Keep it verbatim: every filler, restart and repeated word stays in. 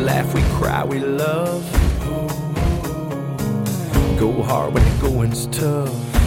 laugh, we cry, we love. Go hard when the going's tough.